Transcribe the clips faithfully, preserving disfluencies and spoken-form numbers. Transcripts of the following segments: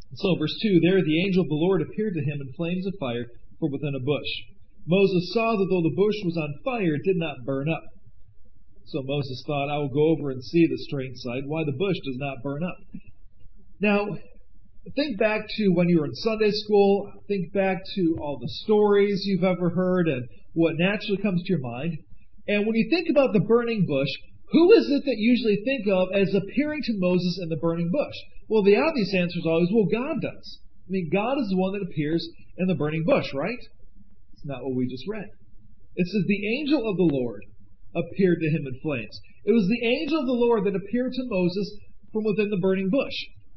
So, verse two, there the angel of the Lord appeared to him in flames of fire from within a bush. Moses saw that though the bush was on fire, it did not burn up. So Moses thought, I will go over and see the strange sight, why the bush does not burn up. Now, think back to when you were in Sunday school. Think back to all the stories you've ever heard and what naturally comes to your mind. And when you think about the burning bush, who is it that you usually think of as appearing to Moses in the burning bush? Well, the obvious answer is always, well, God does. I mean, God is the one that appears in the burning bush, right? It's not what we just read. It says, the angel of the Lord appeared to him in flames. It was the angel of the Lord that appeared to Moses from within the burning bush.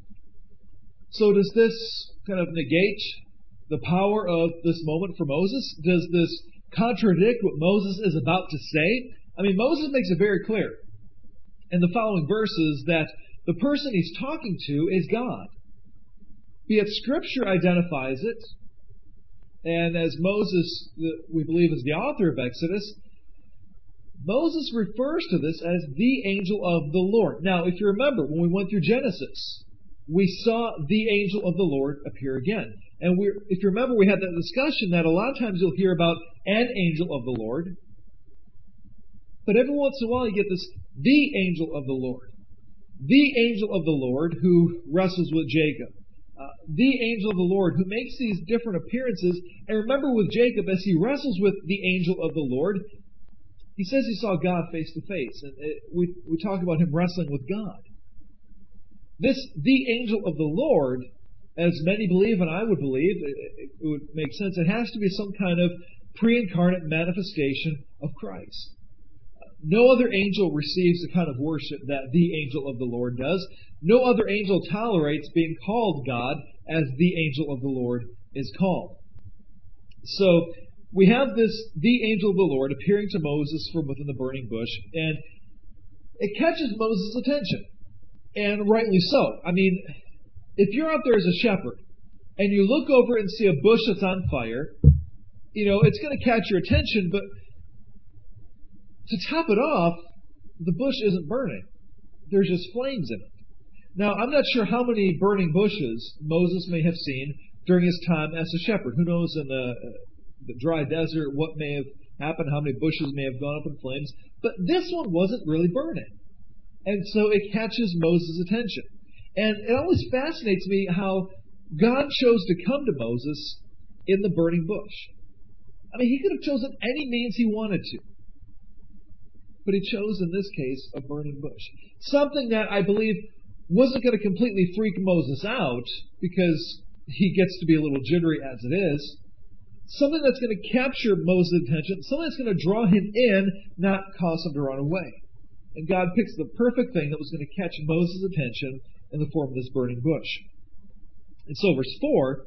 So does this kind of negate the power of this moment for Moses? Does this contradict what Moses is about to say? I mean, Moses makes it very clear in the following verses that the person he's talking to is God. Yet Scripture identifies it, and as Moses, we believe, is the author of Exodus, Moses refers to this as the angel of the Lord. Now, if you remember, when we went through Genesis, we saw the angel of the Lord appear again. And we, if you remember, we had that discussion that a lot of times you'll hear about an angel of the Lord, but every once in a while you get this, the angel of the Lord. The angel of the Lord who wrestles with Jacob. Uh, the angel of the Lord who makes these different appearances. And remember with Jacob, as he wrestles with the angel of the Lord, he says he saw God face to face. And it, we, we talk about him wrestling with God. This, the angel of the Lord, as many believe, and I would believe, it, it would make sense, it has to be some kind of pre-incarnate manifestation of Christ. No other angel receives the kind of worship that the angel of the Lord does. No other angel tolerates being called God as the angel of the Lord is called. So, we have this, the angel of the Lord, appearing to Moses from within the burning bush, and it catches Moses' attention. And rightly so. I mean, if you're out there as a shepherd, and you look over and see a bush that's on fire, you know, it's going to catch your attention, but to top it off, the bush isn't burning. There's just flames in it. Now, I'm not sure how many burning bushes Moses may have seen during his time as a shepherd. Who knows in the, the dry desert what may have happened, how many bushes may have gone up in flames. But this one wasn't really burning. And so it catches Moses' attention. And it always fascinates me how God chose to come to Moses in the burning bush. I mean, he could have chosen any means he wanted to. But he chose, in this case, a burning bush. Something that I believe wasn't going to completely freak Moses out, because he gets to be a little jittery as it is. Something that's going to capture Moses' attention. Something that's going to draw him in, not cause him to run away. And God picks the perfect thing that was going to catch Moses' attention in the form of this burning bush. And so, verse four,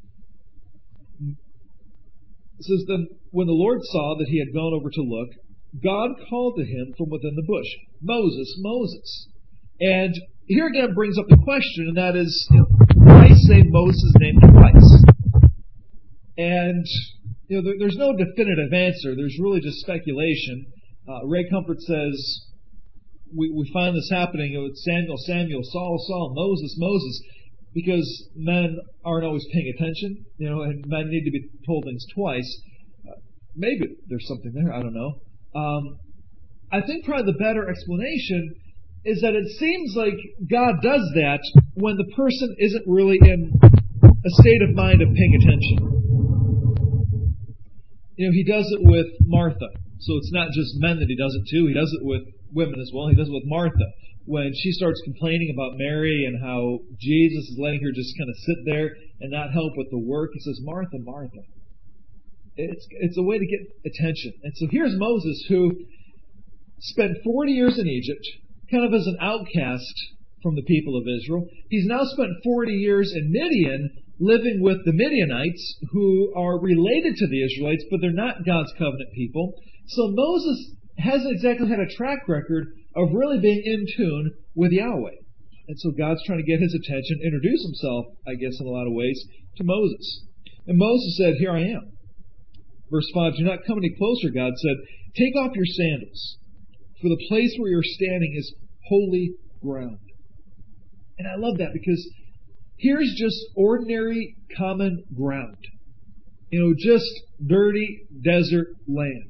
it says, then when the Lord saw that he had gone over to look, God called to him from within the bush, Moses, Moses. And here again brings up the question, and that is, why say Moses' name twice? And you know, there, there's no definitive answer. There's really just speculation. Uh, Ray Comfort says, we, we find this happening with Samuel, Samuel, Saul, Saul, Moses, Moses, because men aren't always paying attention, you know, and men need to be told things twice. Uh, maybe there's something there, I don't know. Um, I think probably the better explanation is that it seems like God does that when the person isn't really in a state of mind of paying attention. You know, he does it with Martha. So it's not just men that he does it to. He does it with women as well. He does it with Martha. When she starts complaining about Mary and how Jesus is letting her just kind of sit there and not help with the work, he says, Martha, Martha. It's, it's a way to get attention. And so here's Moses, who spent forty years in Egypt, kind of as an outcast from the people of Israel. He's now spent forty years in Midian, living with the Midianites, who are related to the Israelites, but they're not God's covenant people. So Moses hasn't exactly had a track record of really being in tune with Yahweh. And so God's trying to get his attention, introduce himself, I guess in a lot of ways, to Moses. And Moses said, here I am. Verse five, do not come any closer, God said. Take off your sandals, for the place where you're standing is holy ground. And I love that because Here's just ordinary, common ground. You know, just dirty desert land.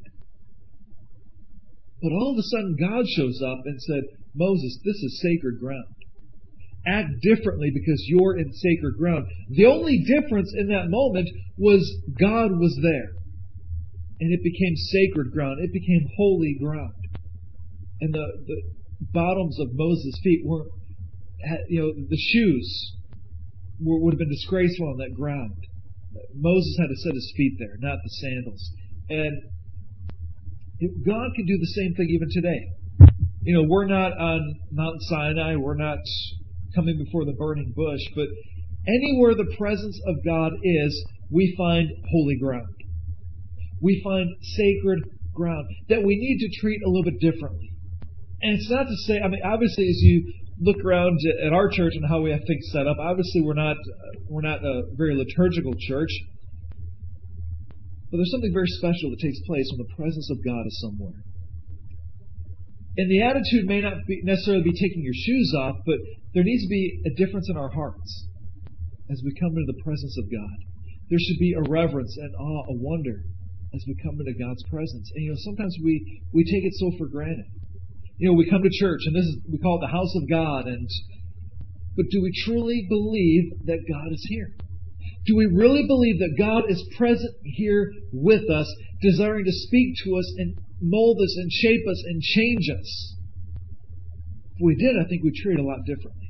But all of a sudden God shows up and said, Moses, this is sacred ground. Act differently because you're in sacred ground. The only difference in that moment was God was there. And it became sacred ground. It became holy ground. And the, the bottoms of Moses' feet weren't, you know, the shoes were, would have been disgraceful on that ground. Moses had to set his feet there, not the sandals. And God can do the same thing even today. You know, we're not on Mount Sinai. We're not coming before the burning bush. But anywhere the presence of God is, we find holy ground. We find sacred ground that we need to treat a little bit differently. And it's not to say, I mean, obviously, as you look around at our church and how we have things set up, obviously we're not we're not a very liturgical church. But there's something very special that takes place when the presence of God is somewhere. And the attitude may not be necessarily be taking your shoes off, but there needs to be a difference in our hearts as we come into the presence of God. There should be a reverence and awe, a wonder as we come into God's presence. And you know, sometimes we, we take it so for granted. You know, we come to church and this is we call it the house of God, and but do we truly believe that God is here? Do we really believe that God is present here with us, desiring to speak to us and mold us and shape us and change us? If we did, I think we'd treat it a lot differently.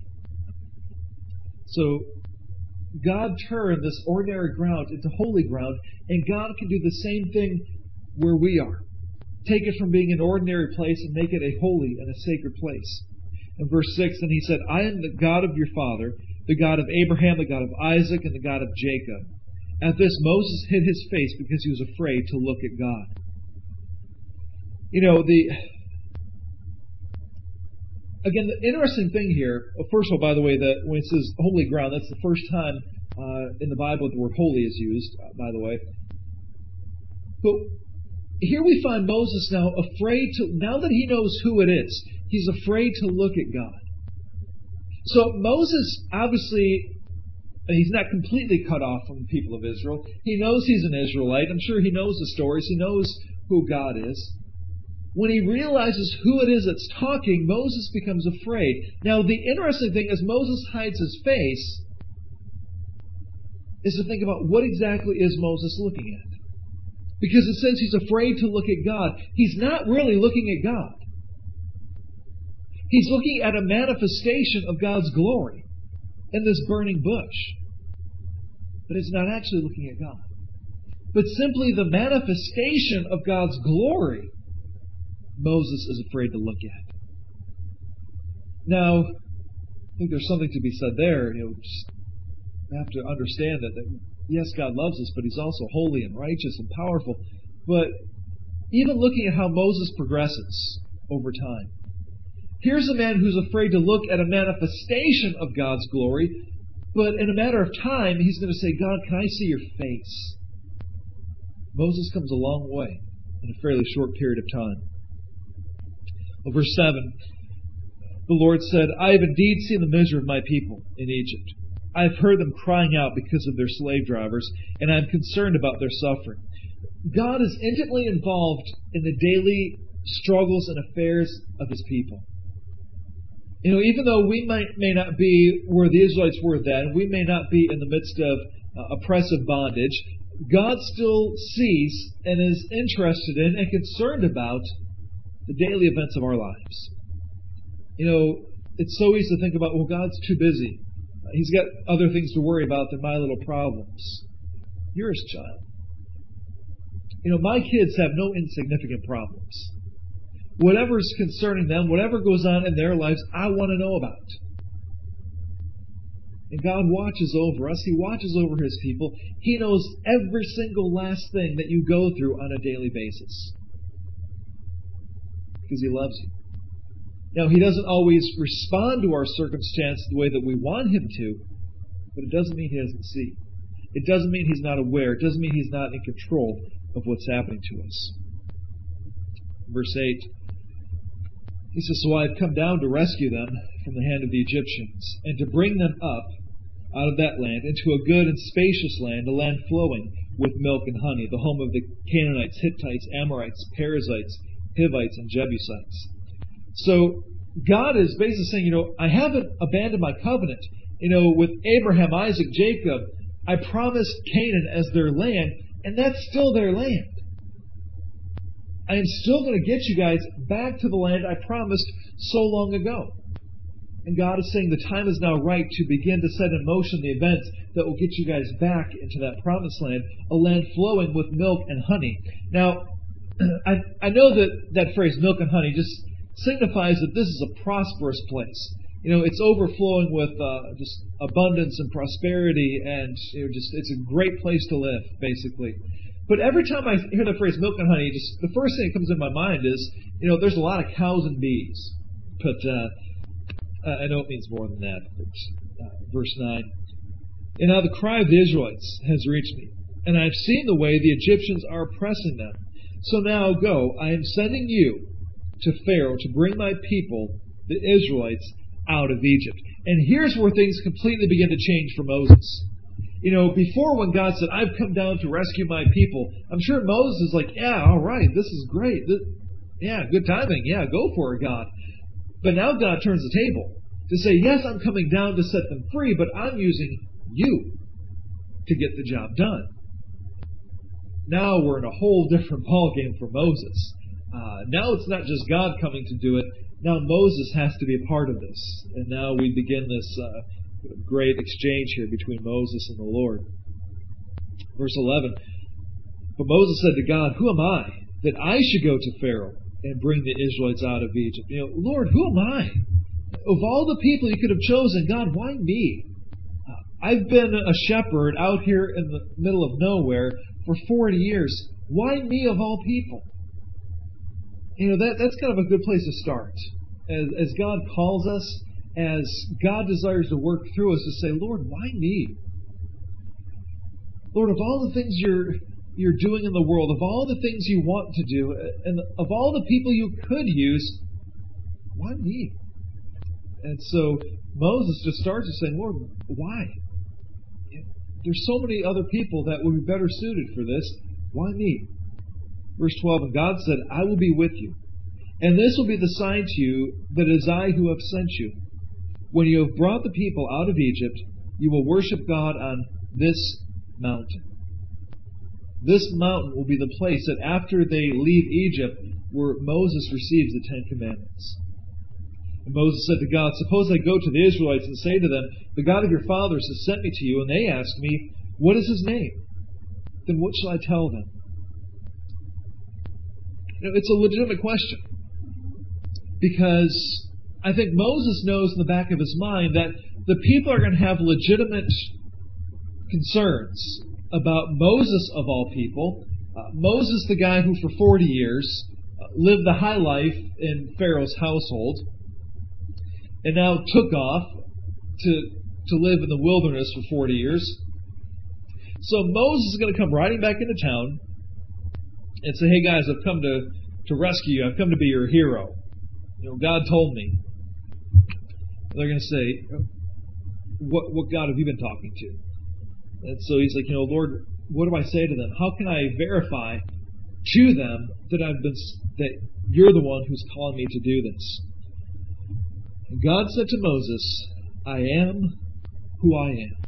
So God turned this ordinary ground into holy ground, and God can do the same thing where we are. Take it from being an ordinary place and make it a holy and a sacred place. In verse six, then he said, I am the God of your father, the God of Abraham, the God of Isaac, and the God of Jacob. At this, Moses hid his face because he was afraid to look at God. You know, the again, the interesting thing here, first of all, by the way, that when it says holy ground, that's the first time uh, in the Bible that the word holy is used, uh, by the way. But here we find Moses now afraid to, now that he knows who it is, he's afraid to look at God. So Moses, obviously, he's not completely cut off from the people of Israel. He knows he's an Israelite. I'm sure he knows the stories. He knows who God is. When he realizes who it is that's talking, Moses becomes afraid. Now, the interesting thing is Moses hides his face is to think about what exactly is Moses looking at. Because it says he's afraid to look at God. He's not really looking at God. He's looking at a manifestation of God's glory in this burning bush. But it's not actually looking at God. But simply the manifestation of God's glory, Moses is afraid to look at. Now, I think there's something to be said there. You know, just have to understand that, that yes, God loves us, but He's also holy and righteous and powerful. But even looking at how Moses progresses over time, here's a man who's afraid to look at a manifestation of God's glory, but in a matter of time, he's going to say, God, can I see your face? Moses comes a long way in a fairly short period of time. Well, verse seven, the Lord said, I have indeed seen the misery of my people in Egypt. I have heard them crying out because of their slave drivers, and I am concerned about their suffering. God is intimately involved in the daily struggles and affairs of His people. You know, even though we might, may not be where the Israelites were then, we may not be in the midst of uh, oppressive bondage, God still sees and is interested in and concerned about the daily events of our lives. You know, it's so easy to think about, well, God's too busy. He's got other things to worry about than my little problems. You're His child. You know, my kids have no insignificant problems. Whatever's concerning them, whatever goes on in their lives, I want to know about. And God watches over us. He watches over His people. He knows every single last thing that you go through on a daily basis. Because He loves you. Now, He doesn't always respond to our circumstance the way that we want Him to, but it doesn't mean He doesn't see. It doesn't mean He's not aware. It doesn't mean He's not in control of what's happening to us. Verse eight, He says, So I have come down to rescue them from the hand of the Egyptians, and to bring them up out of that land into a good and spacious land, a land flowing with milk and honey, the home of the Canaanites, Hittites, Amorites, Perizzites, Hivites, and Jebusites. So God is basically saying, you know, I haven't abandoned my covenant. You know, with Abraham, Isaac, Jacob, I promised Canaan as their land, and that's still their land. I am still going to get you guys back to the land I promised so long ago. And God is saying the time is now right to begin to set in motion the events that will get you guys back into that promised land, a land flowing with milk and honey. Now, I, I know that that phrase, milk and honey, just signifies that this is a prosperous place. You know, it's overflowing with uh, just abundance and prosperity, and you know, just it's a great place to live, basically. But every time I hear the phrase milk and honey, just the first thing that comes in my mind is, you know, there's a lot of cows and bees. But uh, I know it means more than that. But, uh, verse nine. And now the cry of the Israelites has reached me, and I have seen the way the Egyptians are oppressing them. So now go, I am sending you to Pharaoh to bring my people, the Israelites, out of Egypt. And here's where things completely begin to change for Moses. You know, before when God said, I've come down to rescue my people, I'm sure Moses is like, yeah, all right, this is great. This, yeah, good timing. Yeah, go for it, God. But now God turns the table to say, yes, I'm coming down to set them free, but I'm using you to get the job done. Now we're in a whole different ballgame for Moses. Uh, now it's not just God coming to do it. Now Moses has to be a part of this. And now we begin this uh, great exchange here between Moses and the Lord. Verse eleven. But Moses said to God, who am I that I should go to Pharaoh and bring the Israelites out of Egypt? You know, Lord, who am I? Of all the people you could have chosen, God, why me? I've been a shepherd out here in the middle of nowhere for forty years. Why me of all people? You know, that that's kind of a good place to start. As, as God calls us, as God desires to work through us, to say, Lord, why me? Lord, of all the things you're you're doing in the world, of all the things you want to do, and of all the people you could use, why me? And so Moses just starts to say, Lord, why? There's so many other people that would be better suited for this. Why me? Verse twelve, and God said, I will be with you, and this will be the sign to you that it is I who have sent you. When you have brought the people out of Egypt, you will worship God on this mountain. This mountain will be the place that after they leave Egypt, where Moses receives the Ten Commandments. And Moses said to God, suppose I go to the Israelites and say to them, the God of your fathers has sent me to you, and they ask me, what is his name? Then what shall I tell them? You know, it's a legitimate question. Because I think Moses knows in the back of his mind that the people are going to have legitimate concerns about Moses of all people. Uh, Moses, the guy who for forty years uh, lived the high life in Pharaoh's household, and now took off to, to live in the wilderness for forty years. So Moses is going to come riding back into town and say, hey guys, I've come to, to rescue you. I've come to be your hero. You know, God told me. They're going to say, what, what God have you been talking to? And so he's like, you know, Lord, what do I say to them? How can I verify to them that I've been, that you're the one who's calling me to do this? And God said to Moses, I am who I am.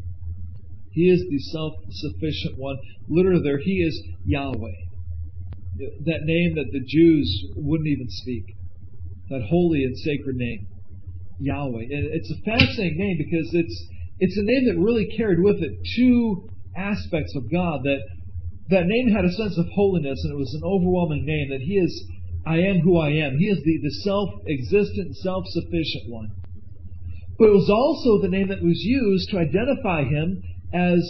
He is the self-sufficient one. Literally there, He is Yahweh. That name that the Jews wouldn't even speak. That holy and sacred name. Yahweh. And it's a fascinating name because it's it's a name that really carried with it two aspects of God. That that name had a sense of holiness, and it was an overwhelming name. That He is, I am who I am. He is the, the self-existent, self-sufficient one. But it was also the name that was used to identify Him as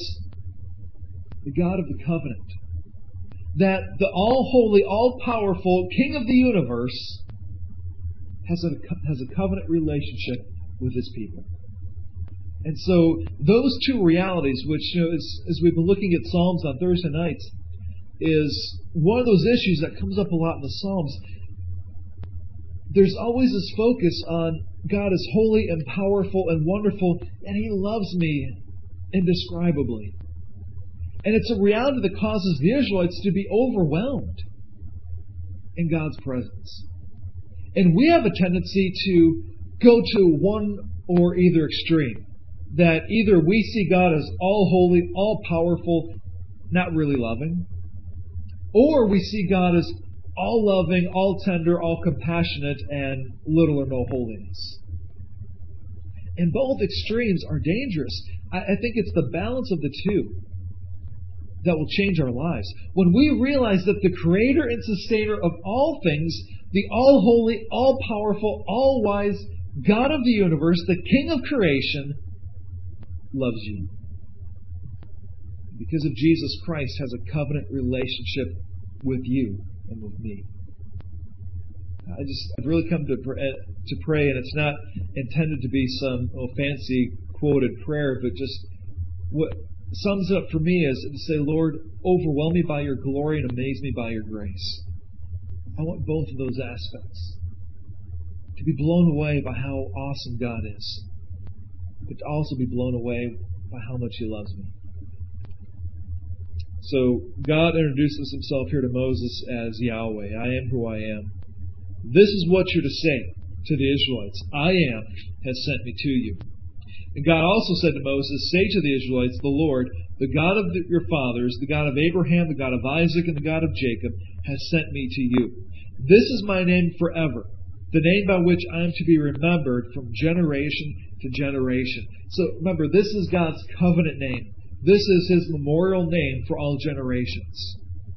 the God of the covenant. That the all-holy, all-powerful King of the universe has a, has a covenant relationship with His people. And so those two realities, which, you know, as, as we've been looking at Psalms on Thursday nights, is one of those issues that comes up a lot in the Psalms. there's always this focus on God is holy and powerful and wonderful, and He loves me indescribably. And it's a reality that causes the Israelites to be overwhelmed in God's presence. And we have a tendency to go to one or either extreme. That either we see God as all holy, all powerful, not really loving, or we see God as all loving, all tender, all compassionate, and little or no holiness. And both extremes are dangerous. I, I think it's the balance of the two that will change our lives. When we realize that the Creator and Sustainer of all things, the all-holy, all-powerful, all-wise God of the universe, the King of creation, loves you. Because of Jesus Christ, has a covenant relationship with you and with me. I just, I've really come to to pray, and it's not intended to be some oh, fancy quoted prayer, but just what sums it up for me is to say, Lord, overwhelm me by your glory and amaze me by your grace. I want both of those aspects. To be blown away by how awesome God is, but to also be blown away by how much He loves me. So God introduces Himself here to Moses as Yahweh. I am who I am. This is what you're to say to the Israelites. I am has sent me to you. And God also said to Moses, say to the Israelites, the Lord, the God of the, your fathers, the God of Abraham, the God of Isaac, and the God of Jacob, has sent me to you. This is my name forever, the name by which I am to be remembered from generation to generation. So remember, this is God's covenant name. This is His memorial name for all generations.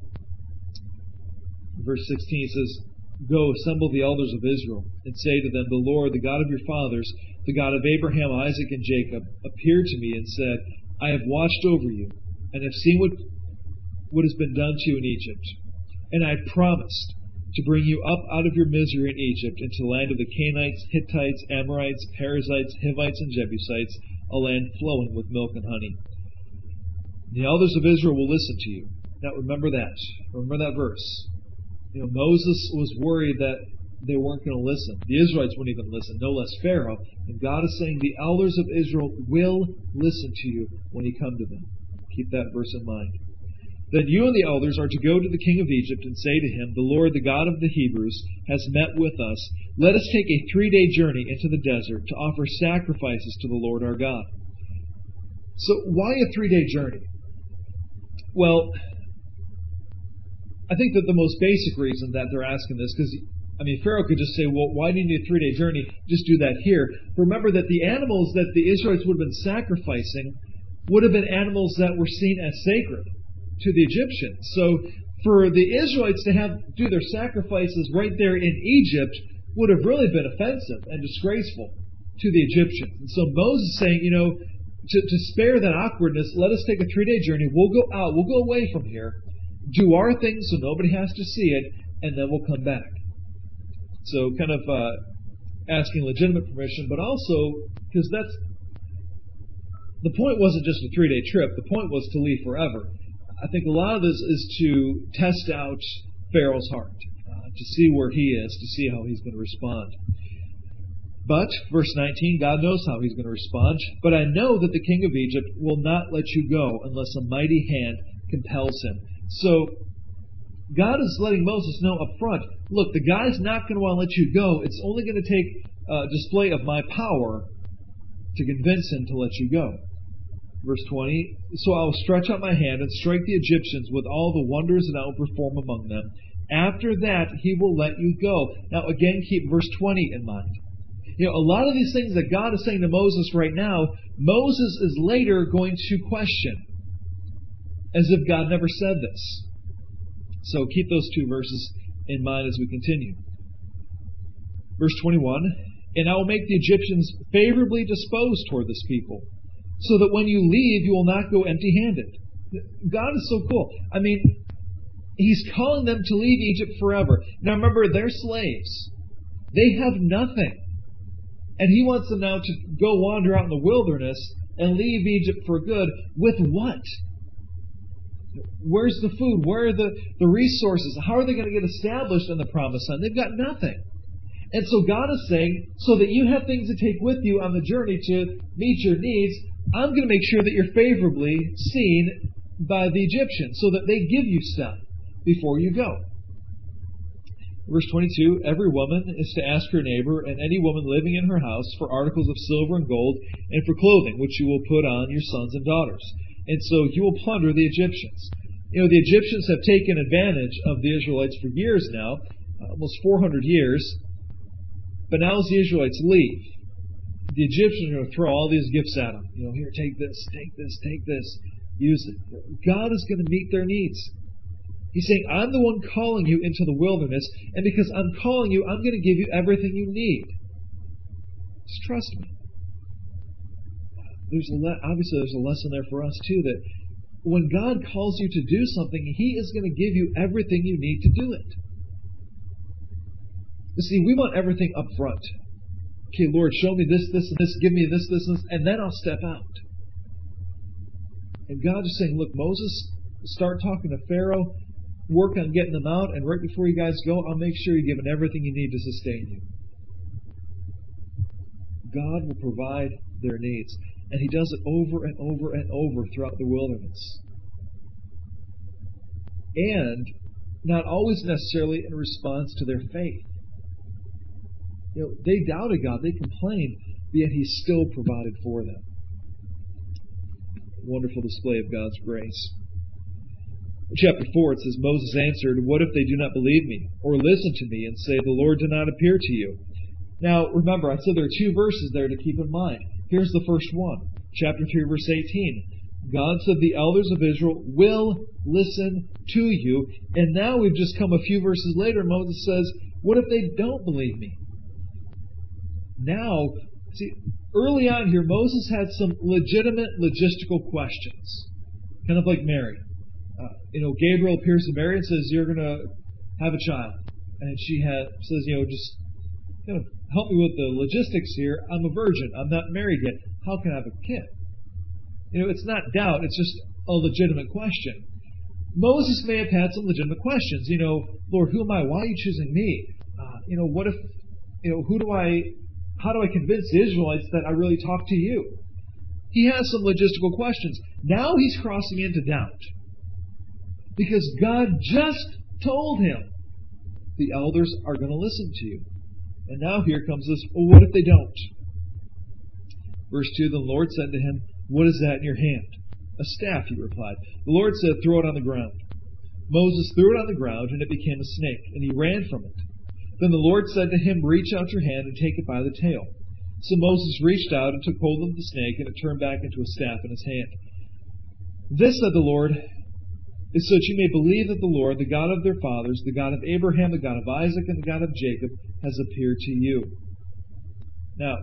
Verse sixteen says, go, assemble the elders of Israel, and say to them, the Lord, the God of your fathers, the God of Abraham, Isaac, and Jacob, appeared to me and said, I have watched over you, and have seen what, what has been done to you in Egypt. And I promised to bring you up out of your misery in Egypt into the land of the Canaanites, Hittites, Amorites, Perizzites, Hivites, and Jebusites, a land flowing with milk and honey. The elders of Israel will listen to you. Now remember that. Remember that verse. You know, Moses was worried that they weren't going to listen. The Israelites wouldn't even listen, no less Pharaoh. And God is saying the elders of Israel will listen to you when you come to them. Keep that verse in mind. Then you and the elders are to go to the king of Egypt and say to him, the Lord, the God of the Hebrews, has met with us. Let us take a three-day journey into the desert to offer sacrifices to the Lord our God. So why a three-day journey? Well, I think that the most basic reason that they're asking this, because, I mean, Pharaoh could just say, well, why do you need a three-day journey? Just do that here. Remember that the animals that the Israelites would have been sacrificing would have been animals that were seen as sacred to the Egyptians. So for the Israelites to have do their sacrifices right there in Egypt would have really been offensive and disgraceful to the Egyptians. And so Moses is saying, you know, to, to spare that awkwardness, let us take a three-day journey. We'll go out. We'll go away from here. Do our thing so nobody has to see it, and then we'll come back. So kind of uh, asking legitimate permission, but also because that's the point wasn't just a three-day trip. The point was to leave forever. I think a lot of this is to test out Pharaoh's heart, uh, to see where he is, to see how he's going to respond. But, verse nineteen, God knows how he's going to respond. But I know that the king of Egypt will not let you go unless a mighty hand compels him. So, God is letting Moses know up front, look, the guy's not going to want to let you go. It's only going to take a display of my power to convince him to let you go. Verse twenty, so I will stretch out my hand and strike the Egyptians with all the wonders that I will perform among them. After that, he will let you go. Now again, keep verse twenty in mind. You know, a lot of these things that God is saying to Moses right now, Moses is later going to question, as if God never said this. So keep those two verses in mind as we continue. Verse twenty-one, and I will make the Egyptians favorably disposed toward this people, so that when you leave, you will not go empty-handed. God is so cool. I mean, He's calling them to leave Egypt forever. Now remember, they're slaves. They have nothing. And He wants them now to go wander out in the wilderness and leave Egypt for good. With what? Where's the food? Where are the, the resources? How are they going to get established in the Promised Land? They've got nothing. And so God is saying, so that you have things to take with you on the journey to meet your needs, I'm going to make sure that you're favorably seen by the Egyptians, so that they give you stuff before you go. Verse twenty-two, every woman is to ask her neighbor and any woman living in her house for articles of silver and gold and for clothing, which you will put on your sons and daughters. And so you will plunder the Egyptians. You know, the Egyptians have taken advantage of the Israelites for years now, almost four hundred years. But now as the Israelites leave, the Egyptians are going to throw all these gifts at them. You know, here, take this, take this, take this, use it. God is going to meet their needs. He's saying, I'm the one calling you into the wilderness, and because I'm calling you, I'm going to give you everything you need. Just trust me. There's a le- obviously, there's a lesson there for us, too, that when God calls you to do something, He is going to give you everything you need to do it. You see, we want everything up front. Okay, Lord, show me this, this, and this, give me this, this, and this, and then I'll step out. And God is saying, look, Moses, start talking to Pharaoh, work on getting them out, and right before you guys go, I'll make sure you're given everything you need to sustain you. God will provide their needs. And He does it over and over and over throughout the wilderness. And not always necessarily in response to their faith. You know, they doubted God, they complained, yet He still provided for them. Wonderful display of God's grace. In chapter four, it says, Moses answered, what if they do not believe me, or listen to me, and say, the Lord did not appear to you? Now, remember, I said there are two verses there to keep in mind. Here's the first one, chapter three, verse eighteen. God said the elders of Israel will listen to you. And now we've just come a few verses later, Moses says, what if they don't believe me? Now, see, early on here, Moses had some legitimate logistical questions. Kind of like Mary. Uh, you know, Gabriel appears to Mary and says, you're going to have a child. And she had, says, you know, just kind of help me with the logistics here. I'm a virgin. I'm not married yet. How can I have a kid? You know, it's not doubt. It's just a legitimate question. Moses may have had some legitimate questions. You know, Lord, who am I? Why are you choosing me? Uh, you know, what if, you know, who do I, how do I convince the Israelites that I really talk to you? He has some logistical questions. Now he's crossing into doubt. Because God just told him the elders are going to listen to you. And now here comes this, well, what if they don't? Verse two, the Lord said to him, what is that in your hand? A staff, he replied. The Lord said, throw it on the ground. Moses threw it on the ground, and it became a snake, and he ran from it. Then the Lord said to him, reach out your hand and take it by the tail. So Moses reached out and took hold of the snake, and it turned back into a staff in his hand. This, said the Lord, is so that you may believe that the Lord, the God of their fathers, the God of Abraham, the God of Isaac, and the God of Jacob, has appeared to you. Now,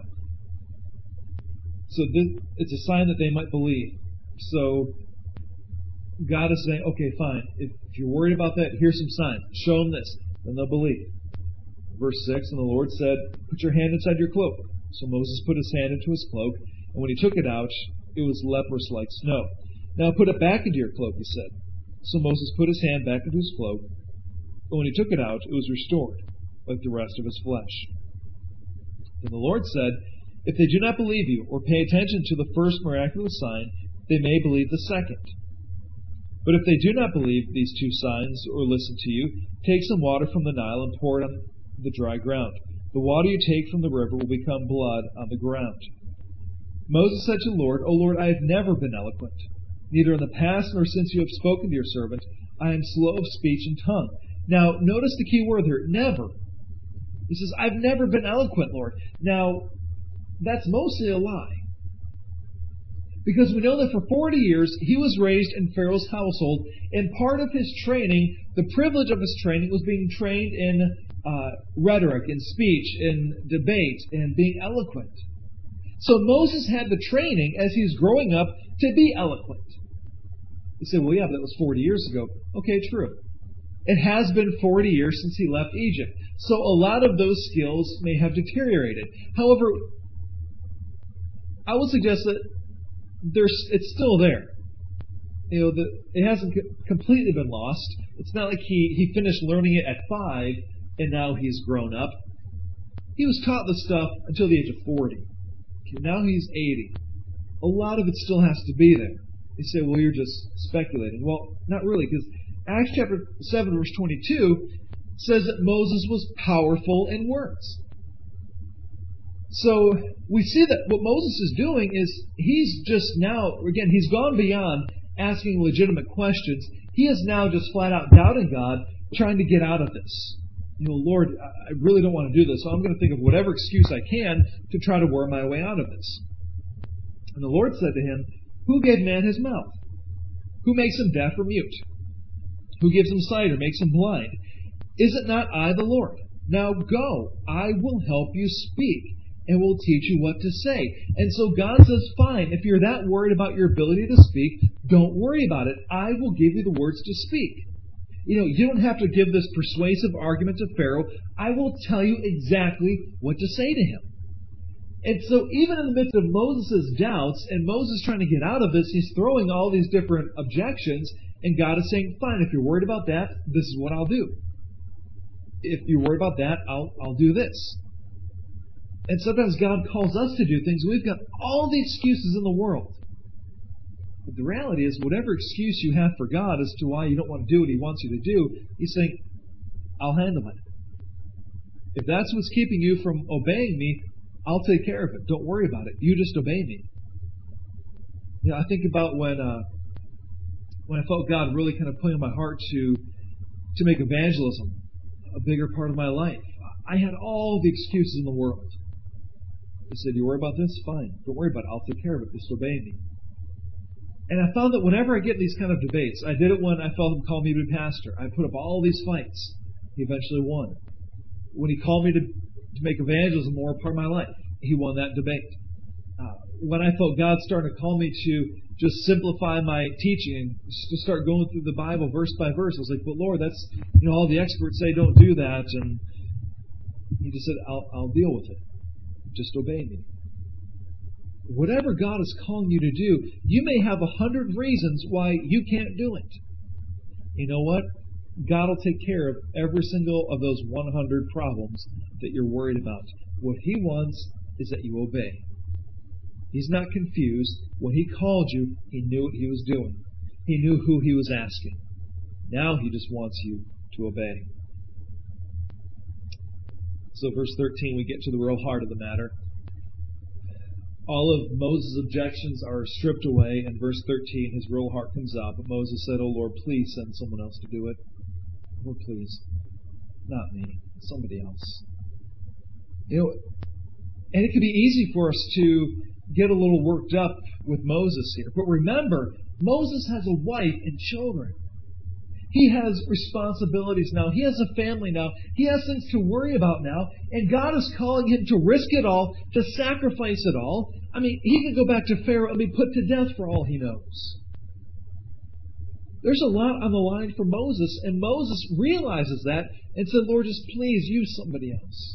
so this, it's a sign that they might believe. So God is saying, okay, fine. If, if you're worried about that, here's some signs. Show them this. Then they'll believe. Verse six, and the Lord said, put your hand inside your cloak. So Moses put his hand into his cloak, and when he took it out, it was leprous like snow. Now put it back into your cloak, he said. So Moses put his hand back into his cloak, and when he took it out, it was restored, like the rest of his flesh. Then the Lord said, if they do not believe you, or pay attention to the first miraculous sign, they may believe the second. But if they do not believe these two signs, or listen to you, take some water from the Nile and pour it on the dry ground. The water you take from the river will become blood on the ground. Moses said to the Lord, O Lord, I have never been eloquent, neither in the past nor since you have spoken to your servant. I am slow of speech and tongue. Now, notice the key word there, never. He says, I've never been eloquent, Lord. Now, that's mostly a lie. Because we know that for forty years, he was raised in Pharaoh's household, and part of his training, the privilege of his training, was being trained in uh, rhetoric, in speech, in debate, and being eloquent. So Moses had the training as he was growing up to be eloquent. You say, well, yeah, but that was forty years ago. Okay, true. It has been forty years since he left Egypt. So a lot of those skills may have deteriorated. However, I would suggest that there's, it's still there. You know, the, it hasn't completely been lost. It's not like he, he finished learning it at five and now he's grown up. He was taught this stuff until the age of forty. Okay, now he's eighty. A lot of it still has to be there. You say, well, you're just speculating. Well, not really, because Acts chapter seven, verse twenty-two says that Moses was powerful in words. So we see that what Moses is doing is he's just now, again, he's gone beyond asking legitimate questions. He is now just flat out doubting God, trying to get out of this. You know, Lord, I really don't want to do this, so I'm going to think of whatever excuse I can to try to worm my way out of this. And the Lord said to him, who gave man his mouth? Who makes him deaf or mute? Who gives him sight or makes him blind? Is it not I, the Lord? Now go, I will help you speak, and will teach you what to say. And so God says, fine, if you're that worried about your ability to speak, don't worry about it. I will give you the words to speak. You know, you don't have to give this persuasive argument to Pharaoh. I will tell you exactly what to say to him. And so even in the midst of Moses' doubts and Moses trying to get out of this, he's throwing all these different objections, and God is saying, fine, if you're worried about that, this is what I'll do. If you're worried about that, I'll, I'll do this. And sometimes God calls us to do things. We've got all the excuses in the world. But the reality is, whatever excuse you have for God as to why you don't want to do what He wants you to do, He's saying, I'll handle it. If that's what's keeping you from obeying me, I'll take care of it. Don't worry about it. You just obey me. You know, I think about when uh, when I felt God really kind of putting on my heart to to make evangelism a bigger part of my life. I had all the excuses in the world. He said, you worry about this? Fine. Don't worry about it. I'll take care of it. Just obey me. And I found that whenever I get in these kind of debates, I did it when I felt Him call me to be pastor. I put up all these fights. He eventually won. When He called me to, to make evangelism more a part of my life, He won that debate. Uh, when I felt God starting to call me to just simplify my teaching and just to start going through the Bible verse by verse, I was like, but Lord, that's, you know, all the experts say don't do that. And He just said, I'll, I'll deal with it. Just obey me. Whatever God is calling you to do, you may have a hundred reasons why you can't do it. You know what? God will take care of every single of those one hundred problems that you're worried about. What He wants is that you obey. He's not confused. When He called you, He knew what He was doing. He knew who He was asking. Now He just wants you to obey. So verse thirteen, we get to the real heart of the matter. All of Moses' objections are stripped away. In verse thirteen, his real heart comes out. But Moses said, oh Lord, please send someone else to do it. Lord, please. Not me. Somebody else. You know, and it can be easy for us to get a little worked up with Moses here. But remember, Moses has a wife and children. He has responsibilities now. He has a family now. He has things to worry about now. And God is calling him to risk it all, to sacrifice it all. I mean, he could go back to Pharaoh and be put to death for all he knows. There's a lot on the line for Moses, and Moses realizes that and said, Lord, just please use somebody else.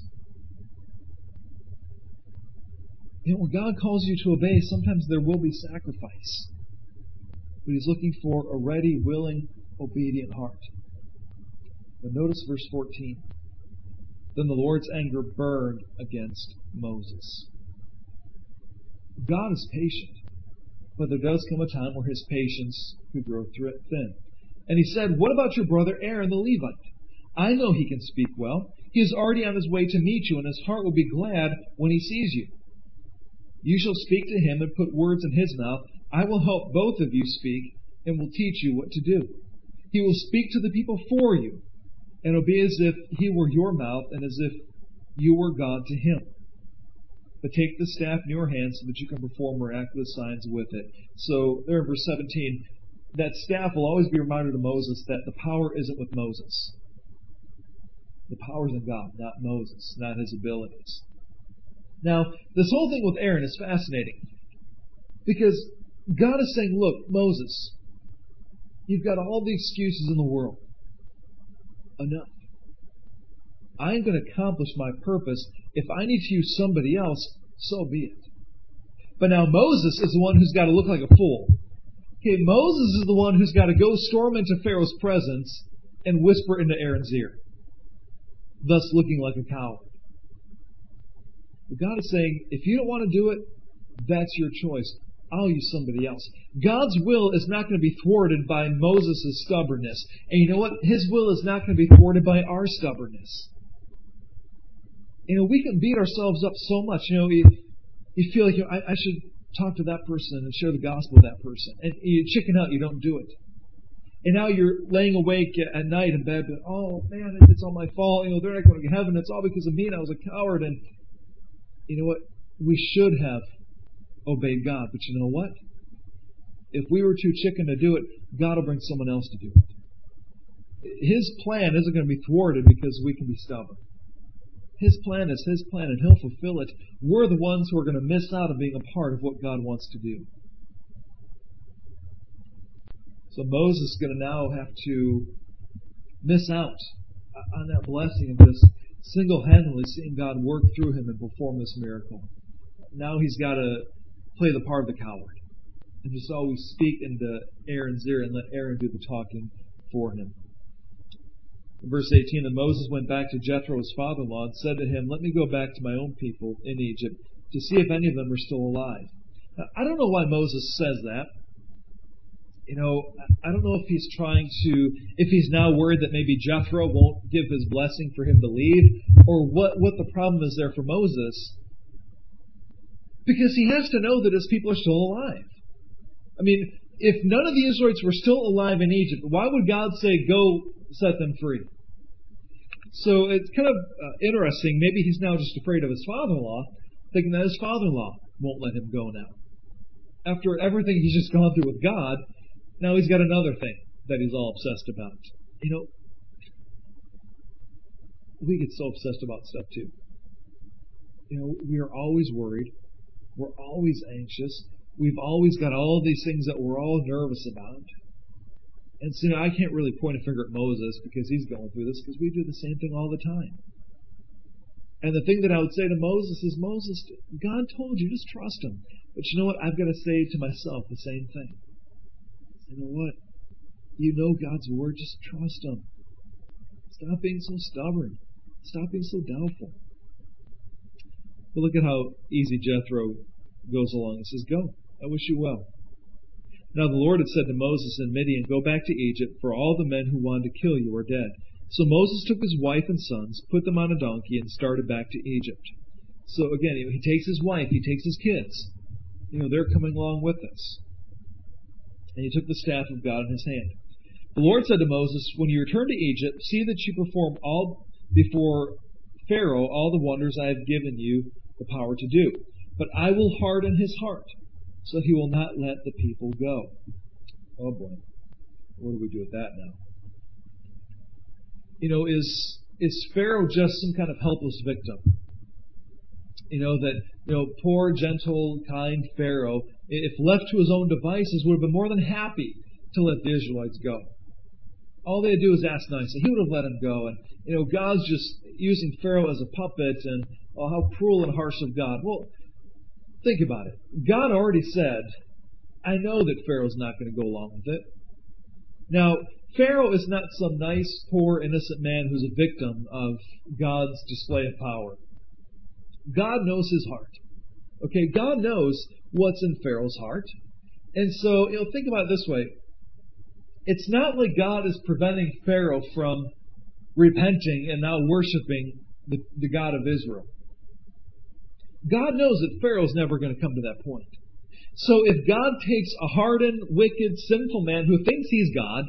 You know, when God calls you to obey, sometimes there will be sacrifice. But He's looking for a ready, willing, obedient heart. But notice verse fourteen. Then the Lord's anger burned against Moses. God is patient, but there does come a time where His patience could grow thin. And He said, what about your brother Aaron the Levite? I know he can speak well. He is already on his way to meet you, and his heart will be glad when he sees you. You shall speak to him and put words in his mouth. I will help both of you speak and will teach you what to do. He will speak to the people for you, and it will be as if he were your mouth and as if you were God to him. But take the staff in your hand so that you can perform miraculous signs with it. So there in verse seventeen, that staff will always be a reminder to Moses that the power isn't with Moses. The power is in God, not Moses, not his abilities. Now, this whole thing with Aaron is fascinating because God is saying, look, Moses, you've got all the excuses in the world. Enough. I'm going to accomplish my purpose. If I need to use somebody else, so be it. But now Moses is the one who's got to look like a fool. Okay, Moses is the one who's got to go storm into Pharaoh's presence and whisper into Aaron's ear, thus looking like a coward. But God is saying, if you don't want to do it, that's your choice. I'll use somebody else. God's will is not going to be thwarted by Moses' stubbornness. And you know what? His will is not going to be thwarted by our stubbornness. You know, we can beat ourselves up so much. You know, you, you feel like, you know, I, I should talk to that person and share the gospel with that person. And you chicken out, you don't do it. And now you're laying awake at night in bed, but, oh man, it's all my fault. You know, they're not going to heaven. It's all because of me and I was a coward. And you know what? We should have obeyed God. But you know what? If we were too chicken to do it, God will bring someone else to do it. His plan isn't going to be thwarted because we can be stubborn. His plan is His plan, and He'll fulfill it. We're the ones who are going to miss out on being a part of what God wants to do. So Moses is going to now have to miss out on that blessing of just single-handedly seeing God work through him and perform this miracle. Now he's got to play the part of the coward and just always speak into Aaron's ear and let Aaron do the talking for him. In verse eighteen, and Moses went back to Jethro, his father-in-law, and said to him, let me go back to my own people in Egypt to see if any of them are still alive. Now, I don't know why Moses says that. You know, I don't know if he's trying to, if he's now worried that maybe Jethro won't give his blessing for him to leave, or what, what the problem is there for Moses. Because he has to know that his people are still alive. I mean, if none of the Israelites were still alive in Egypt, why would God say, go set them free? So it's kind of uh, interesting. Maybe he's now just afraid of his father-in-law, thinking that his father-in-law won't let him go now. After everything he's just gone through with God, now he's got another thing that he's all obsessed about. You know, we get so obsessed about stuff too. You know, we are always worried. We're always anxious. We've always got all these things that we're all nervous about. And so, you know, I can't really point a finger at Moses because he's going through this, because we do the same thing all the time. And the thing that I would say to Moses is, Moses, God told you, just trust Him. But you know what? I've got to say to myself the same thing. You know what? You know God's Word, just trust Him. Stop being so stubborn. Stop being so doubtful. But look at how easy Jethro goes along. He says, go. I wish you well. Now the Lord had said to Moses in Midian, go back to Egypt, for all the men who wanted to kill you are dead. So Moses took his wife and sons, put them on a donkey, and started back to Egypt. So again, he takes his wife, he takes his kids. You know, they're coming along with us. And he took the staff of God in his hand. The Lord said to Moses, when you return to Egypt, see that you perform all before Pharaoh all the wonders I have given you the power to do. But I will harden his heart, so he will not let the people go. Oh boy. What do we do with that now? You know, is is Pharaoh just some kind of helpless victim? You know, that, you know, poor, gentle, kind Pharaoh, if left to his own devices, would have been more than happy to let the Israelites go. All they had to do is ask nicely. He would have let them go. And, you know, God's just using Pharaoh as a puppet, and, oh, how cruel and harsh of God. Well, think about it. God already said, I know that Pharaoh's not going to go along with it. Now, Pharaoh is not some nice, poor, innocent man who's a victim of God's display of power. God knows his heart. Okay, God knows what's in Pharaoh's heart. And so, you know, think about it this way. It's not like God is preventing Pharaoh from repenting and now worshiping the, the God of Israel. God knows that Pharaoh's never going to come to that point. So if God takes a hardened, wicked, sinful man who thinks he's God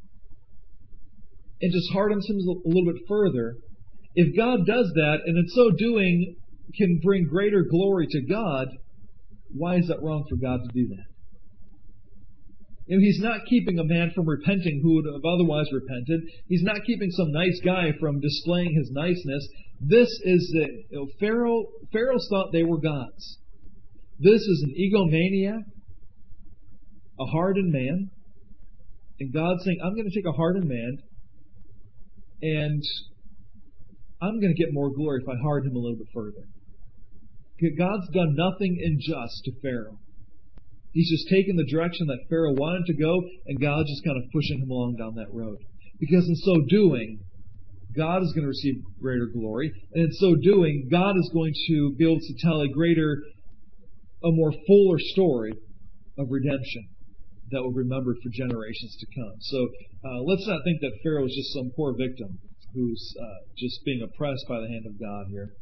and just hardens him a little bit further, if God does that and in so doing can bring greater glory to God, why is that wrong for God to do that? You know, He's not keeping a man from repenting who would have otherwise repented. He's not keeping some nice guy from displaying his niceness. This is a, you know, Pharaoh. Pharaohs thought they were gods. This is an egomaniac, a hardened man, and God's saying, "I'm going to take a hardened man, and I'm going to get more glory if I harden him a little bit further." God's done nothing unjust to Pharaoh. He's just taken the direction that Pharaoh wanted to go, and God's just kind of pushing him along down that road. Because in so doing, God is going to receive greater glory. And in so doing, God is going to be able to tell a greater, a more fuller story of redemption that will be remembered for generations to come. So uh, let's not think that Pharaoh is just some poor victim who's uh, just being oppressed by the hand of God here.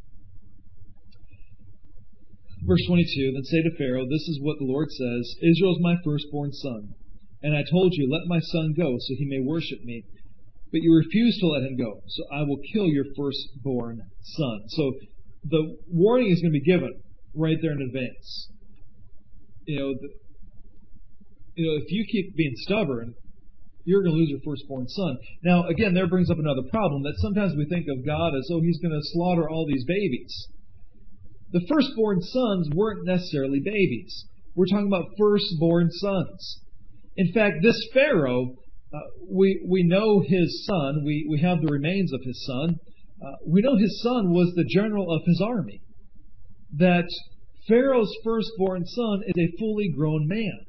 Verse twenty-two, then say to Pharaoh, this is what the Lord says, Israel is my firstborn son. And I told you, let my son go, so he may worship me. But you refused to let him go, so I will kill your firstborn son. So the warning is going to be given right there in advance. You know, the, you know, if you keep being stubborn, you're going to lose your firstborn son. Now, again, there brings up another problem, that sometimes we think of God as, oh, he's going to slaughter all these babies. The firstborn sons weren't necessarily babies. We're talking about firstborn sons. In fact, this Pharaoh, uh, we we know his son. We, we have the remains of his son. Uh, we know his son was the general of his army. That Pharaoh's firstborn son is a fully grown man.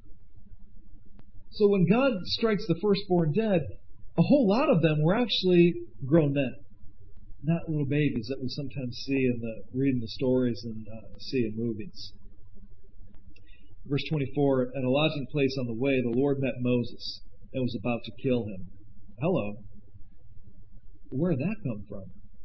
So when God strikes the firstborn dead, a whole lot of them were actually grown men. Not little babies that we sometimes see in the reading the stories and uh, see in movies. Verse twenty-four, at a lodging place on the way, the Lord met Moses and was about to kill him. Hello. Where did that come from?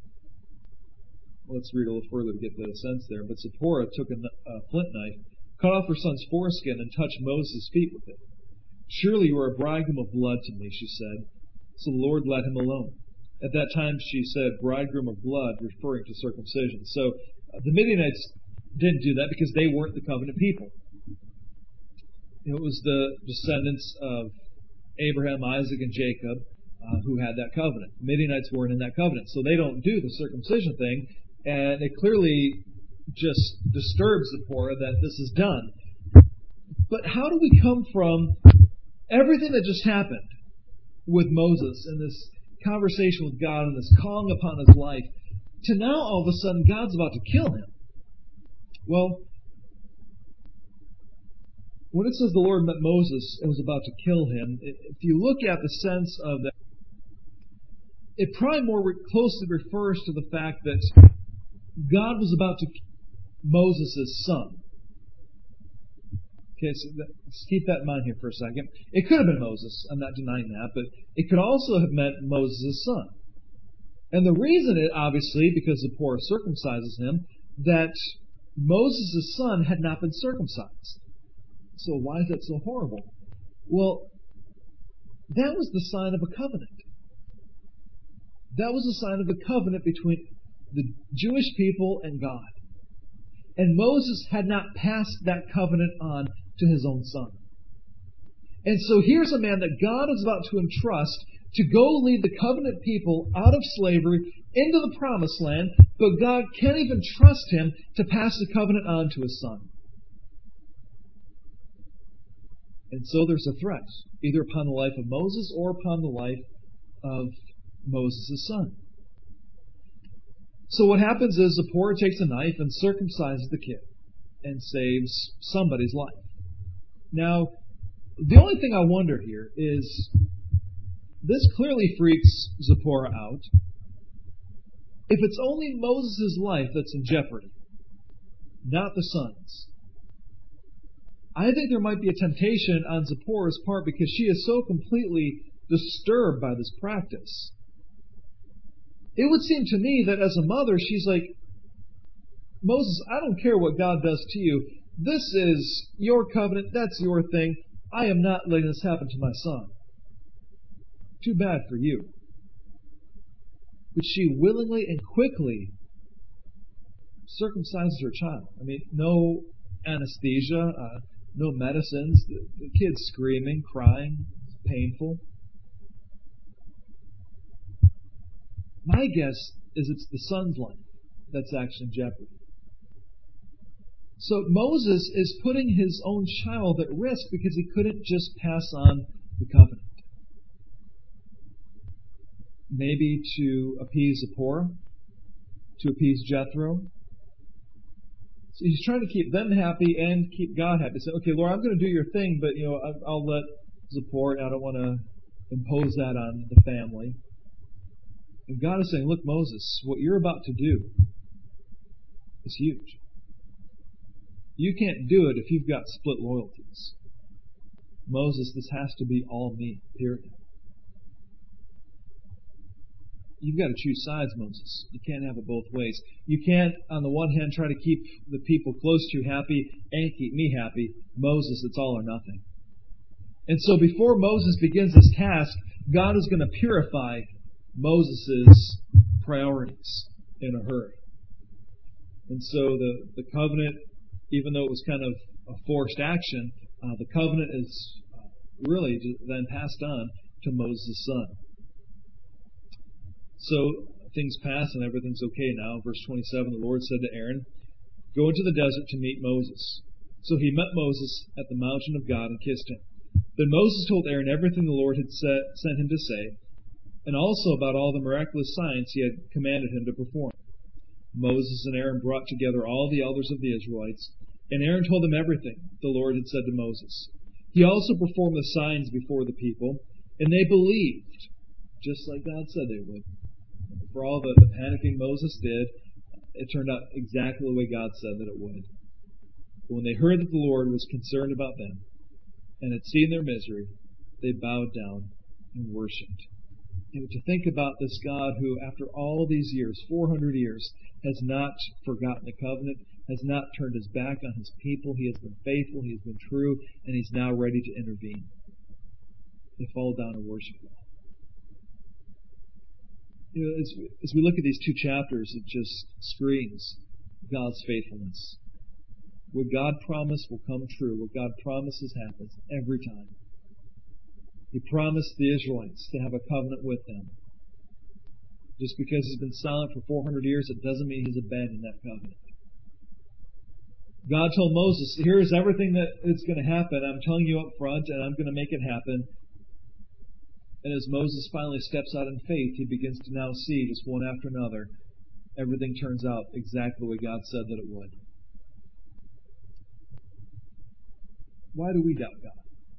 Let's read a little further to get the sense there. But Zipporah took a, a flint knife, cut off her son's foreskin, and touched Moses' feet with it. Surely you are a bridegroom of blood to me, she said. So the Lord let him alone. At that time she said, bridegroom of blood, referring to circumcision. So uh, the Midianites didn't do that because they weren't the covenant people. It was the descendants of Abraham, Isaac, and Jacob uh, who had that covenant. The Midianites weren't in that covenant, so they don't do the circumcision thing, and it clearly just disturbs Zipporah that this is done. But how do we come from everything that just happened with Moses and this conversation with God and this calling upon his life to now all of a sudden God's about to kill him? Well, when it says the Lord met Moses and was about to kill him, if you look at the sense of that, it probably more closely refers to the fact that God was about to kill Moses' son. Okay, so that, let's keep that in mind here for a second. It could have been Moses, I'm not denying that, but it could also have meant Moses' son. And the reason it, obviously, because Zipporah circumcises him, that Moses' son had not been circumcised. So why is that so horrible? Well, that was the sign of a covenant. That was a sign of a covenant between the Jewish people and God. And Moses had not passed that covenant on to his own son. And so here's a man that God is about to entrust to go lead the covenant people out of slavery into the promised land, but God can't even trust him to pass the covenant on to his son. And so there's a threat, either upon the life of Moses or upon the life of Moses' son. So what happens is Zipporah takes a knife and circumcises the kid and saves somebody's life. Now, the only thing I wonder here is, this clearly freaks Zipporah out. If it's only Moses' life that's in jeopardy, not the son's, I think there might be a temptation on Zipporah's part because she is so completely disturbed by this practice. It would seem to me that as a mother, she's like, Moses, I don't care what God does to you. This is your covenant. That's your thing. I am not letting this happen to my son. Too bad for you. But she willingly and quickly circumcises her child. I mean, no anesthesia, uh, no medicines. The, the kid's screaming, crying. It's painful. My guess is it's the son's life that's actually in jeopardy. So Moses is putting his own child at risk because he couldn't just pass on the covenant. Maybe to appease Zipporah, to appease Jethro. So he's trying to keep them happy and keep God happy. So, okay, Lord, I'm going to do your thing, but you know, I'll let Zipporah. I don't want to impose that on the family. And God is saying, look, Moses, what you're about to do is huge. You can't do it if you've got split loyalties. Moses, this has to be all me, period. You've got to choose sides, Moses. You can't have it both ways. You can't, on the one hand, try to keep the people close to you happy and keep me happy. Moses, it's all or nothing. And so before Moses begins his task, God is going to purify Moses' priorities in a hurry. And so the, the covenant, even though it was kind of a forced action, uh, the covenant is really then passed on to Moses' son. So things pass and everything's okay now. Verse twenty-seven, the Lord said to Aaron, go into the desert to meet Moses. So he met Moses at the mountain of God and kissed him. Then Moses told Aaron everything the Lord had set, sent him to say, and also about all the miraculous signs he had commanded him to perform. Moses and Aaron brought together all the elders of the Israelites, and Aaron told them everything the Lord had said to Moses. He also performed the signs before the people, and they believed, just like God said they would. For all the, the panicking Moses did, it turned out exactly the way God said that it would. But when they heard that the Lord was concerned about them and had seen their misery, they bowed down and worshipped. You know, to think about this God who, after all these years, four hundred years, has not forgotten the covenant, has not turned his back on his people. He has been faithful, he has been true, and he's now ready to intervene. They fall down and worship God. You know, as, as we look at these two chapters, it just screams God's faithfulness. What God promised will come true. What God promises happens every time. He promised the Israelites to have a covenant with them. Just because he's been silent for four hundred years, it doesn't mean he's abandoned that covenant. God told Moses, here's everything that is going to happen. I'm telling you up front, and I'm going to make it happen. And as Moses finally steps out in faith, he begins to now see, just one after another, everything turns out exactly the way God said that it would. Why do we doubt God?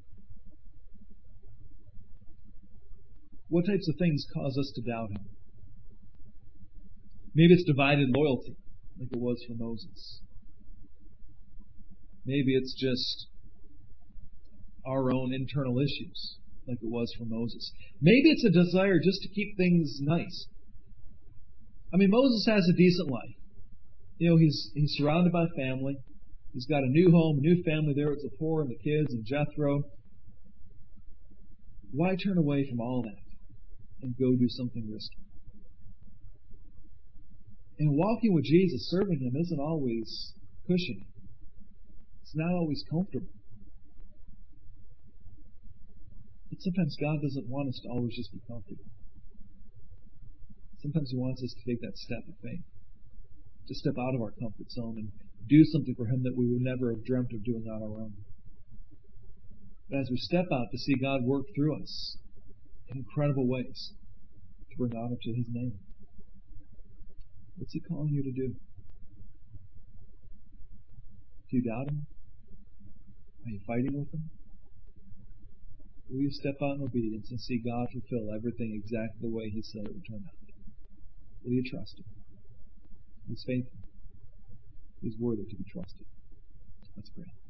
What types of things cause us to doubt Him? Maybe it's divided loyalty, like it was for Moses. Maybe it's just our own internal issues, like it was for Moses. Maybe it's a desire just to keep things nice. I mean, Moses has a decent life. You know, he's he's surrounded by family. He's got a new home, a new family there with Zipporah and the kids and Jethro. Why turn away from all that and go do something risky? And walking with Jesus, serving Him, isn't always cushiony. It's not always comfortable. But sometimes God doesn't want us to always just be comfortable. Sometimes He wants us to take that step of faith, to step out of our comfort zone and do something for Him that we would never have dreamt of doing on our own. But as we step out to see God work through us in incredible ways to bring honor to His name, what's He calling you to do? Do you doubt Him? Are you fighting with Him? Will you step out in obedience and see God fulfill everything exactly the way He said it would turn out? Will you trust Him? He's faithful. He's worthy to be trusted. Let's pray.